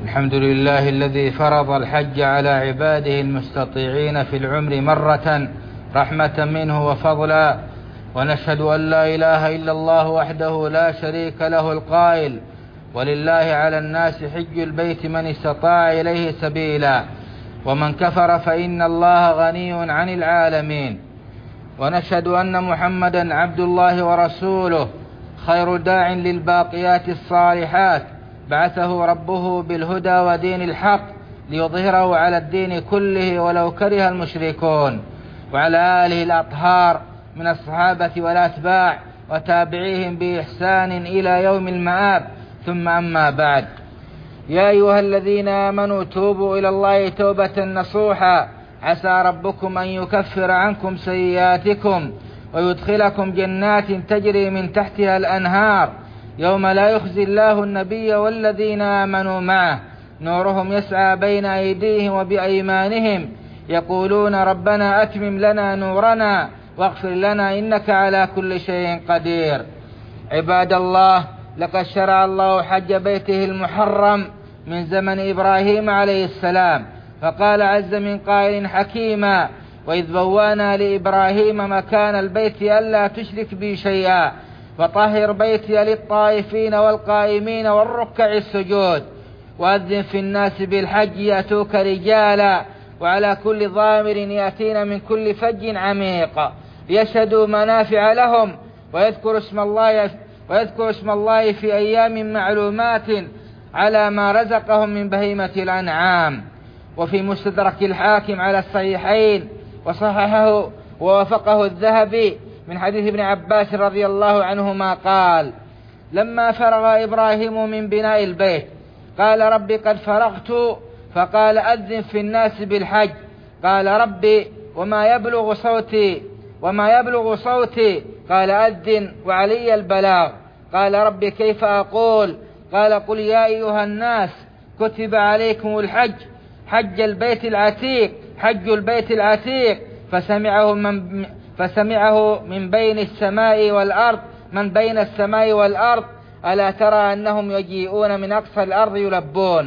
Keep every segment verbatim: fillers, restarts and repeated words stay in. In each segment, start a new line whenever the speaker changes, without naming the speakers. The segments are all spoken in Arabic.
الحمد لله الذي فرض الحج على عباده المستطيعين في العمر مرة رحمة منه وفضلا، ونشهد أن لا إله إلا الله وحده لا شريك له القائل: ولله على الناس حج البيت من استطاع إليه سبيلا، ومن كفر فإن الله غني عن العالمين. ونشهد أن محمدا عبد الله ورسوله، خير داع للباقيات الصالحات، بعثه ربه بالهدى ودين الحق ليظهره على الدين كله ولو كره المشركون، وعلى آله الأطهار من الصحابة والأتباع وتابعيهم بإحسان إلى يوم المآب. ثم أما بعد، يا أيها الذين آمنوا توبوا إلى الله توبة نصوحا، عسى ربكم أن يكفر عنكم سيئاتكم ويدخلكم جنات تجري من تحتها الأنهار، يوم لا يخزي الله النبي والذين آمنوا معه، نورهم يسعى بين أيديهم وبأيمانهم، يقولون ربنا أتمم لنا نورنا واغفر لنا إنك على كل شيء قدير. عباد الله، لقد شرع الله حج بيته المحرم من زمن إبراهيم عليه السلام، فقال عز من قائل حكيما: وإذ بوانا لإبراهيم مكان البيت ألا تشرك بي شيئا وطهر بيتي للطائفين والقائمين والركع السجود، وأذن في الناس بالحج يأتوك رجالا وعلى كل ضامر يأتين من كل فج عميق ليشهدوا منافع لهم ويذكر اسم الله ويذكر اسم الله في أيام معلومات على ما رزقهم من بهيمة الأنعام. وفي مستدرك الحاكم على الصحيحين وصححه ووافقه الذهبي من حديث ابن عباس رضي الله عنهما قال: لما فرغ إبراهيم من بناء البيت قال: ربي قد فرغت. فقال: أذن في الناس بالحج. قال: ربي وما يبلغ صوتي وما يبلغ صوتي قال: أذن وعلي البلاغ. قال: ربي كيف أقول؟ قال: قل يا أيها الناس كتب عليكم الحج حج البيت العتيق حج البيت العتيق فسمعه من فسمعه من بين السماء والأرض من بين السماء والأرض ألا ترى أنهم يجيئون من أقصى الأرض يلبون.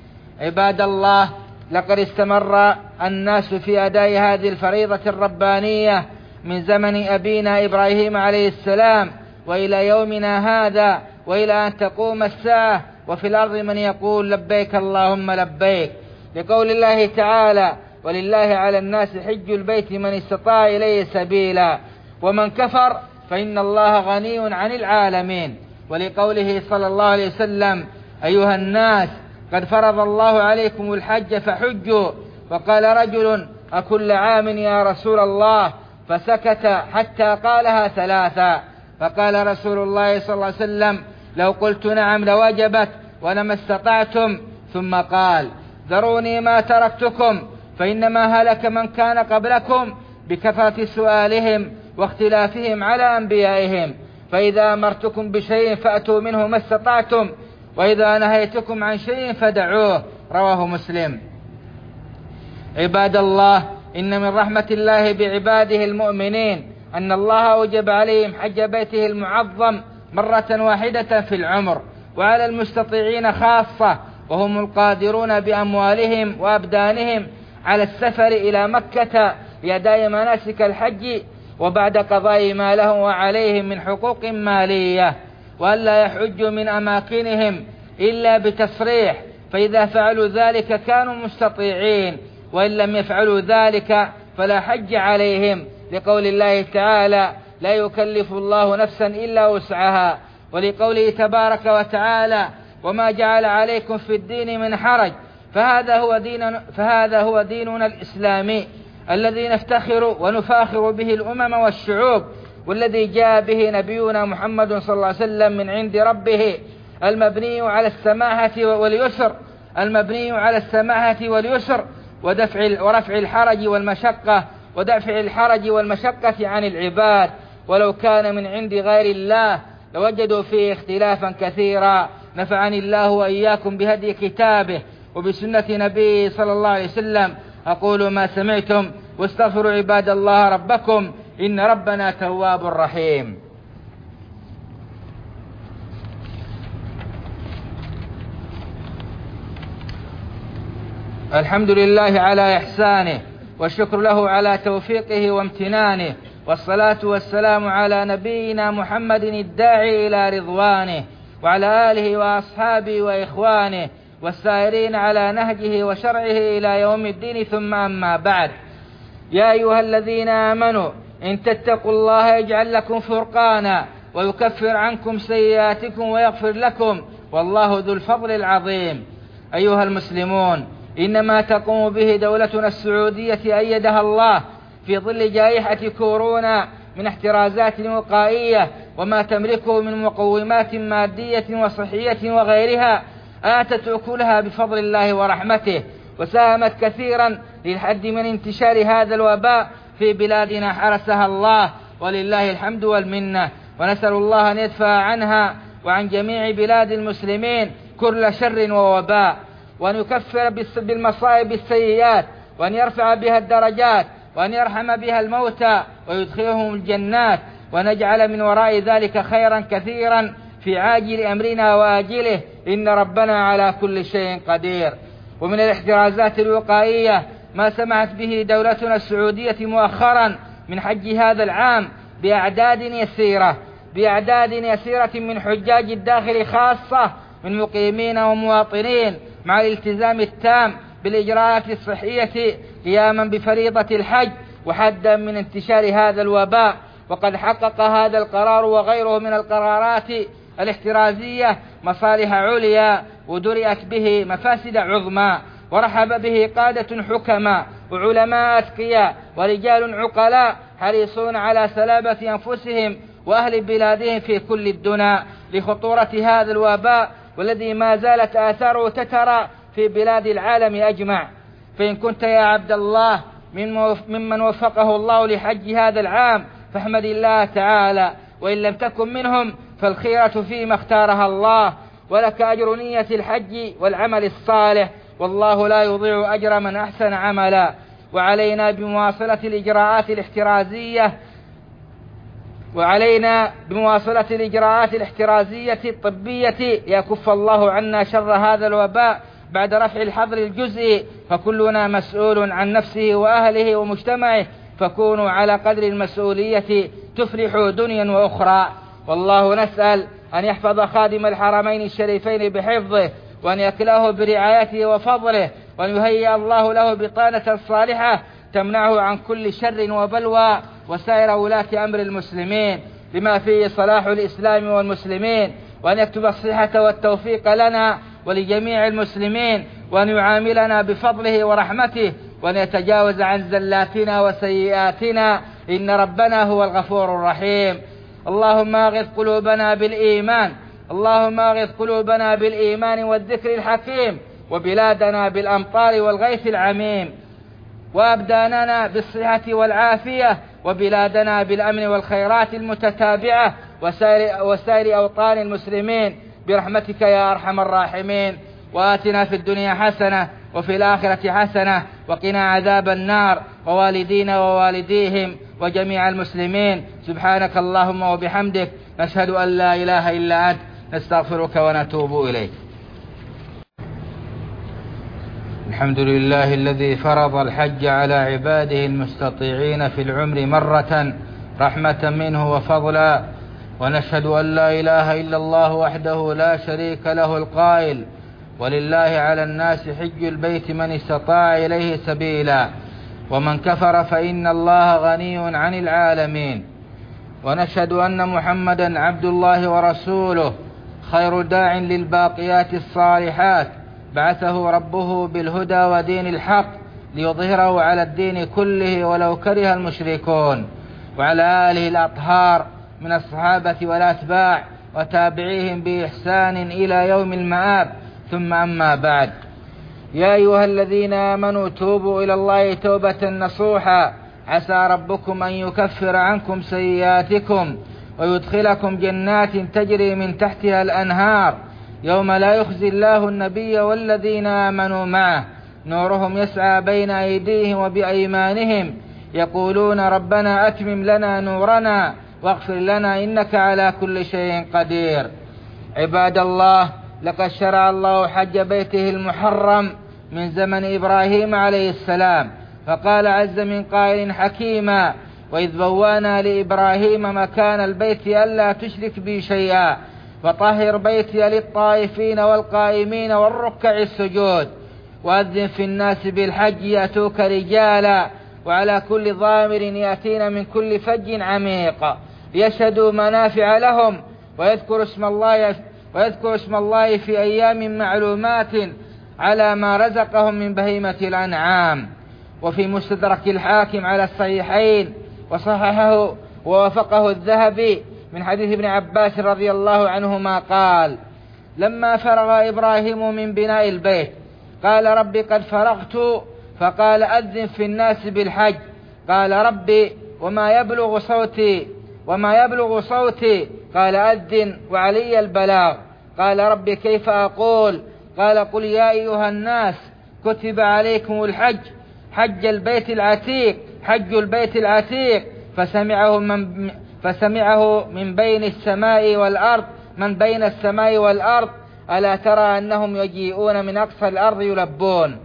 عباد الله، لقد استمر الناس في أداء هذه الفريضة الربانية من زمن أبينا إبراهيم عليه السلام وإلى يومنا هذا وإلى أن تقوم الساعة، وفي الأرض من يقول لبيك اللهم لبيك، لقول الله تعالى: ولله على الناس حج البيت من استطاع إليه سبيلا، ومن كفر فإن الله غني عن العالمين، ولقوله صلى الله عليه وسلم: أيها الناس قد فرض الله عليكم الحج فحجوا. فقال رجل: أكل عام يا رسول الله؟ فسكت حتى قالها ثلاثا، فقال رسول الله صلى الله عليه وسلم: لو قلت نعم لوجبت ولما استطعتم. ثم قال: ذروني ما تركتكم، فإنما هلك من كان قبلكم بكثرة سؤالهم واختلافهم على أنبيائهم، فإذا أمرتكم بشيء فأتوا منه ما استطعتم، وإذا نهيتكم عن شيء فدعوه. رواه مسلم. عباد الله، إن من رحمة الله بعباده المؤمنين أن الله أوجب عليهم حج بيته المعظم مرة واحدة في العمر، وعلى المستطيعين خاصة وهم القادرون بأموالهم وأبدانهم على السفر إلى مكة لأداء مناسك الحج، وبعد قضاء ما لهم وعليهم من حقوق مالية، وألا يحجوا من أماكنهم إلا بتصريح، فإذا فعلوا ذلك كانوا مستطيعين، وإن لم يفعلوا ذلك فلا حج عليهم، لقول الله تعالى: لا يكلف الله نفسا إلا وسعها، ولقوله تبارك وتعالى: وما جعل عليكم في الدين من حرج، فهذا هو دين فهذا هو ديننا الإسلامي الذي نفتخر ونفاخر به الأمم والشعوب، والذي جاء به نبينا محمد صلى الله عليه وسلم من عند ربه، المبني على السماحة واليسر المبني على السماحة واليسر ودفع ورفع الحرج والمشقة ودفع الحرج والمشقة عن العباد، ولو كان من عند غير الله لوجدوا فيه اختلافا كثيرا. نفعني الله وإياكم بهدي كتابه وبسنة نبيه صلى الله عليه وسلم. أقول ما سمعتم واستغفروا عباد الله ربكم إن ربنا تواب رحيم. الحمد لله على إحسانه، والشكر له على توفيقه وامتنانه، والصلاة والسلام على نبينا محمد الداعي إلى رضوانه، وعلى آله وأصحابه وإخوانه والسائرين على نهجه وشرعه إلى يوم الدين، ثم أما بعد. يا أيها الذين آمنوا إن تتقوا الله يجعل لكم فرقانا ويكفر عنكم سيئاتكم ويغفر لكم، والله ذو الفضل العظيم. أيها المسلمون، إنما تقوم به دولتنا السعودية أيدها الله في ظل جائحة كورونا من احترازات وقائية وما تملكه من مقومات مادية وصحية وغيرها، آتت أكلها بفضل الله ورحمته، وساهمت كثيرا للحد من انتشار هذا الوباء في بلادنا، حرسها الله ولله الحمد والمنة. ونسأل الله أن يدفع عنها وعن جميع بلاد المسلمين كل شر ووباء، وأن يكفر بالمصائب السيئات، وأن يرفع بها الدرجات، وأن يرحم بها الموتى ويدخلهم الجنات، ونجعل من وراء ذلك خيرا كثيرا في عاجل أمرنا وآجله، إن ربنا على كل شيء قدير. ومن الاحترازات الوقائية ما سمحت به دولتنا السعودية مؤخرا من حج هذا العام بأعداد يسيرة بأعداد يسيرة من حجاج الداخل، خاصة من مقيمين ومواطنين، مع الالتزام التام بالإجراءات الصحية قياما بفريضة الحج وحدا من انتشار هذا الوباء. وقد حقق هذا القرار وغيره من القرارات الاحترازية مصالح عليا، ودرئت به مفاسد عظمى، ورحب به قادة حكماء وعلماء أتقياء ورجال عقلاء حريصون على سلامة أنفسهم وأهل بلادهم في كل الدنيا لخطورة هذا الوباء، والذي ما زالت آثاره تترى في بلاد العالم أجمع. فإن كنت يا عبد الله ممن وفقه الله لحج هذا العام فاحمد الله تعالى، وإن لم تكن منهم فالخيرة فيما اختارها الله، ولك أجر نية الحج والعمل الصالح، والله لا يضيع أجر من أحسن عملا. وعلينا بمواصلة الإجراءات الاحترازية وعلينا بمواصلة الإجراءات الاحترازية الطبية ليكف الله عنا شر هذا الوباء بعد رفع الحظر الجزئي، فكلنا مسؤول عن نفسه وأهله ومجتمعه، فكونوا على قدر المسؤولية تفلحوا دنيا وأخرى. والله نسأل أن يحفظ خادم الحرمين الشريفين بحفظه، وأن يكلاه برعايته وفضله، وأن يهيئ الله له بطانة صالحة تمنعه عن كل شر وبلوى وسائر ولاة أمر المسلمين لما فيه صلاح الإسلام والمسلمين، وأن يكتب الصحة والتوفيق لنا ولجميع المسلمين، وأن يعاملنا بفضله ورحمته، وأن يتجاوز عن زلاتنا وسيئاتنا، إن ربنا هو الغفور الرحيم. اللهم أغث قلوبنا بالإيمان اللهم أغث قلوبنا بالإيمان والذكر الحكيم، وبلادنا بالأمطار والغيث العميم، وأبداننا بالصحة والعافية، وبلادنا بالأمن والخيرات المتتابعة، وسائر, وسائر أوطان المسلمين برحمتك يا أرحم الراحمين. وآتنا في الدنيا حسنة وفي الآخرة حسنة وقنا عذاب النار، ووالدينا ووالديهم وجميع المسلمين. سبحانك اللهم وبحمدك، نشهد أن لا إله إلا أنت، نستغفرك ونتوب إليك. الحمد لله الذي فرض الحج على عباده المستطيعين في العمر مرة رحمة منه وفضلا، ونشهد أن لا إله إلا الله وحده لا شريك له القائل: ولله على الناس حج البيت من استطاع إليه سبيلا، ومن كفر فإن الله غني عن العالمين. ونشهد أن محمدا عبد الله ورسوله، خير داع للباقيات الصالحات، بعثه ربه بالهدى ودين الحق ليظهره على الدين كله ولو كره المشركون، وعلى آله الأطهار من الصحابة والأتباع وتابعيهم بإحسان إلى يوم المآب، ثم أما بعد. يا أيها الذين آمنوا توبوا إلى الله توبة نصوحا، عسى ربكم أن يكفر عنكم سيئاتكم ويدخلكم جنات تجري من تحتها الأنهار، يوم لا يخزي الله النبي والذين آمنوا معه، نورهم يسعى بين أيديهم وبأيمانهم، يقولون ربنا أتمم لنا نورنا واغفر لنا إنك على كل شيء قدير. عباد الله، لقد شرع الله حج بيته المحرم من زمن إبراهيم عليه السلام. فقال عز من قائل حكيما: وإذ بوانا لإبراهيم مكان البيت ألا تشرك بي شيئا وطهر بيتي للطائفين والقائمين والركع السجود وأذن في الناس بالحج يأتوك رجالا وعلى كل ضامر يأتين من كل فج عميق يشهدوا منافع لهم ويذكر اسم الله ويذكر اسم الله في أيام معلومات على ما رزقهم من بهيمة الأنعام. وفي مستدرك الحاكم على الصحيحين وصححه ووافقه الذهبي من حديث ابن عباس رضي الله عنهما قال: لما فرغ إبراهيم من بناء البيت قال: ربي قد فرغت. فقال: أذن في الناس بالحج. قال: ربي وما يبلغ صوتي وما يبلغ صوتي قال: أذن وعلي البلاغ. قال: ربي كيف أقول؟ قال: قل يا أيها الناس كتب عليكم الحج حج البيت العتيق حج البيت العتيق فسمعه من, فسمعه من بين السماء والأرض من بين السماء والأرض ألا ترى أنهم يجيئون من أقصى الأرض يلبون.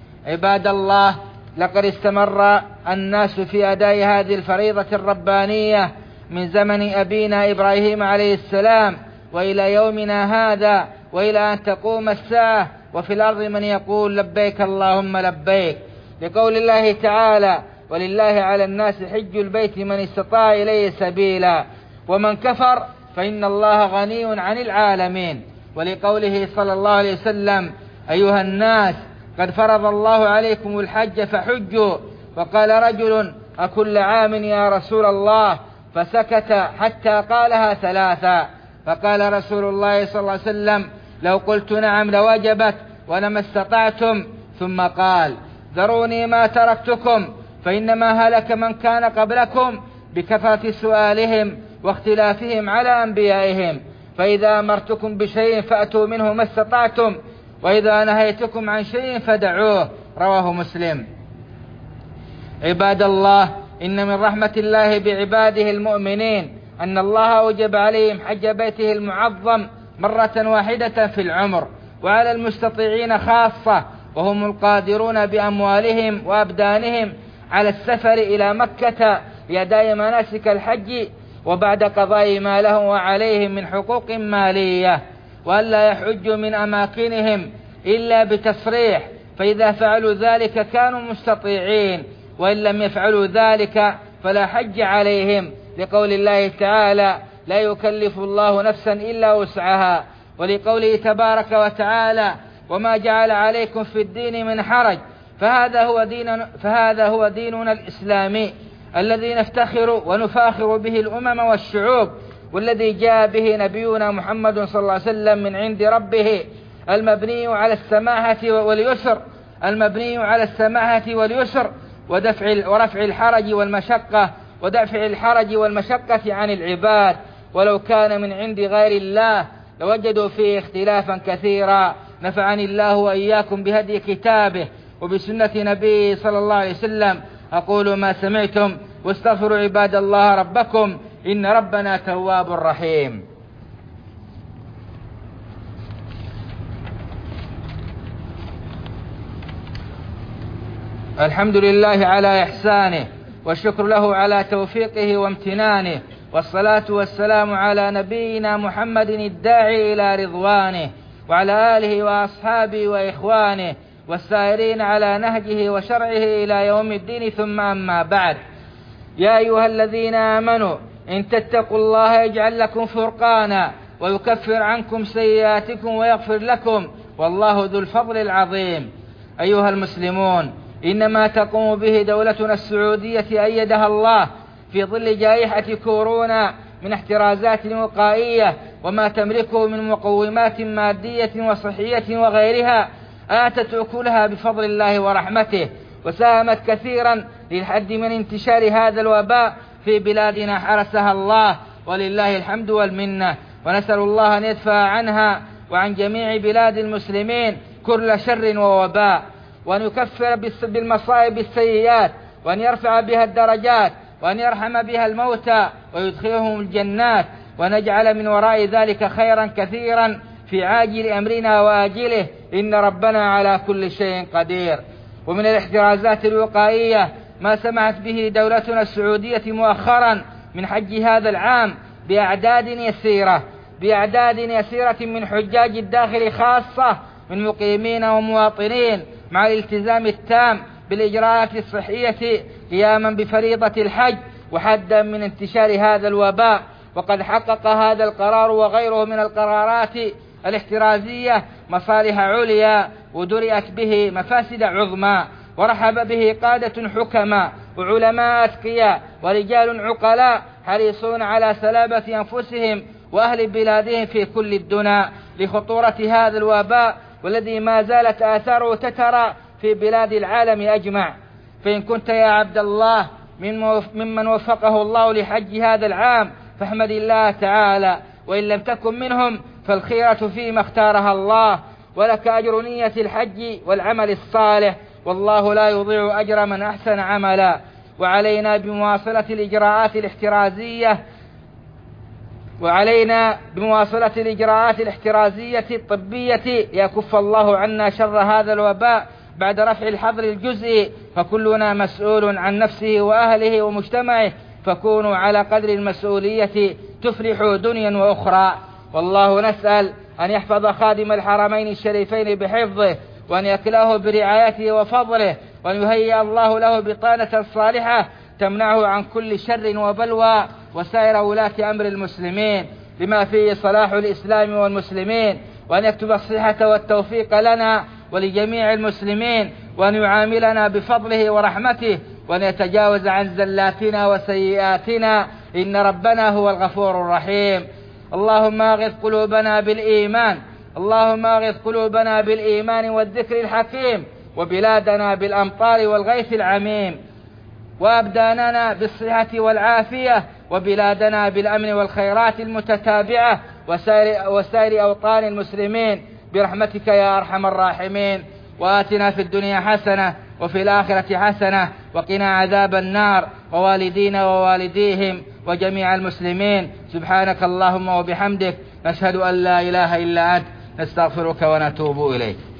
عباد الله، لقد استمر الناس في أداء هذه الفريضة الربانية من زمن أبينا إبراهيم عليه السلام وإلى يومنا هذا وإلى أن تقوم الساعة، وفي الأرض من يقول لبيك اللهم لبيك، لقول الله تعالى: ولله على الناس حج البيت من استطاع إليه سبيلا ومن كفر فإن الله غني عن العالمين، ولقوله صلى الله عليه وسلم: أيها الناس قد فرض الله عليكم الحج فحجوا. وقال رجل: أكل عام يا رسول الله؟ فسكت حتى قالها ثلاثا. فقال رسول الله صلى الله عليه وسلم: لو قلت نعم لوجبت ولما استطعتم. ثم قال: ذروني ما تركتكم فإنما هلك من كان قبلكم بكثرة سؤالهم واختلافهم على أنبيائهم، فإذا أمرتكم بشيء فأتوا منه ما استطعتم وإذا نهيتكم عن شيء فدعوه. رواه مسلم. عباد الله، إن من رحمة الله بعباده المؤمنين أن الله أوجب عليهم حج بيته المعظم مرة واحدة في العمر، وعلى المستطيعين خاصة وهم القادرون بأموالهم وأبدانهم على السفر إلى مكة لأداء مناسك الحج وبعد قضاء ما لهم وعليهم من حقوق مالية، وألا يحجوا من أماكنهم إلا بتصريح، فإذا فعلوا ذلك كانوا مستطيعين، وإن لم يفعلوا ذلك فلا حج عليهم، لقول الله تعالى: لا يكلف الله نفسا إلا وسعها، ولقوله تبارك وتعالى: وما جعل عليكم في الدين من حرج، فهذا هو ديننا, فهذا هو ديننا الإسلامي الذي نفتخر ونفاخر به الأمم والشعوب، والذي جاء به نبينا محمد صلى الله عليه وسلم من عند ربه، المبني على السماحة واليسر المبني على السماحة واليسر ودفع ورفع الحرج والمشقة ودفع الحرج والمشقة عن العباد، ولو كان من عند غير الله لوجدوا فيه اختلافا كثيرا. نفعني الله وإياكم بهدي كتابه وبسنة نبيه صلى الله عليه وسلم. أقول ما سمعتم واستغفروا عباد الله ربكم إن ربنا تواب رحيم. الحمد لله على إحسانه والشكر له على توفيقه وامتنانه، والصلاة والسلام على نبينا محمد الداعي إلى رضوانه وعلى آله وأصحابه وإخوانه والسائرين على نهجه وشرعه إلى يوم الدين، ثم أما بعد. يا أيها الذين آمنوا إن تتقوا الله يجعل لكم فرقانا ويكفر عنكم سيئاتكم ويغفر لكم والله ذو الفضل العظيم. أيها المسلمون، إنما تقوم به دولتنا السعودية أيدها الله في ظل جائحة كورونا من احترازات وقائية وما تملكه من مقومات مادية وصحية وغيرها، آتت أكلها بفضل الله ورحمته، وساهمت كثيرا للحد من انتشار هذا الوباء في بلادنا حرسها الله، ولله الحمد والمنة، ونسأل الله أن يدفع عنها وعن جميع بلاد المسلمين كل شر ووباء، وأن يكفر بالمصائب السيئات، وأن يرفع بها الدرجات، وأن يرحم بها الموتى ويدخلهم الجنات، ونجعل من وراء ذلك خيرا كثيرا في عاجل أمرنا وآجله، إن ربنا على كل شيء قدير. ومن الاحترازات الوقائية ما سمحت به دولتنا السعودية مؤخرا من حج هذا العام بأعداد يسيرة بأعداد يسيرة من حجاج الداخل خاصة من مقيمين ومواطنين، مع الالتزام التام بالإجراءات الصحية قياما بفريضة الحج وحدا من انتشار هذا الوباء. وقد حقق هذا القرار وغيره من القرارات الاحترازية مصالح عليا ودرئت به مفاسد عظمى، ورحب به قادة حكماء وعلماء أتقياء ورجال عقلاء حريصون على سلامة أنفسهم وأهل بلادهم في كل الدنا لخطورة هذا الوباء، والذي ما زالت آثاره تترى في بلاد العالم أجمع. فإن كنت يا عبد الله ممن وفقه الله لحج هذا العام فاحمد الله تعالى، وإن لم تكن منهم فالخيرة فيما اختارها الله، ولك أجر نية الحج والعمل الصالح، والله لا يضيع أجر من أحسن عملا. وعلينا بمواصلة الإجراءات الاحترازية وعلينا بمواصلة الإجراءات الاحترازية الطبية ليكف الله عنا شر هذا الوباء بعد رفع الحظر الجزئي، فكلنا مسؤول عن نفسه وأهله ومجتمعه، فكونوا على قدر المسؤولية تفلحوا دنيا وأخرى. والله نسأل أن يحفظ خادم الحرمين الشريفين بحفظه، وأن يكلاه برعايته وفضله، وأن يهيئ الله له بطانة صالحة تمنعه عن كل شر وبلوى وسائر ولاة أمر المسلمين بما فيه صلاح الإسلام والمسلمين، وأن يكتب الصحة والتوفيق لنا ولجميع المسلمين، وأن يعاملنا بفضله ورحمته، وأن يتجاوز عن زلاتنا وسيئاتنا، إن ربنا هو الغفور الرحيم. اللهم أغث قلوبنا بالإيمان اللهم أغث قلوبنا بالإيمان والذكر الحكيم، وبلادنا بالأمطار والغيث العميم، وأبداننا بالصحة والعافية، وبلادنا بالأمن والخيرات المتتابعة، وسائر, وسائر أوطان المسلمين برحمتك يا أرحم الراحمين. وآتنا في الدنيا حسنة وفي الآخرة حسنة وقنا عذاب النار، ووالدينا ووالديهم وجميع المسلمين. سبحانك اللهم وبحمدك، نشهد أن لا إله إلا أنت، نستغفرك ونتوب إليك.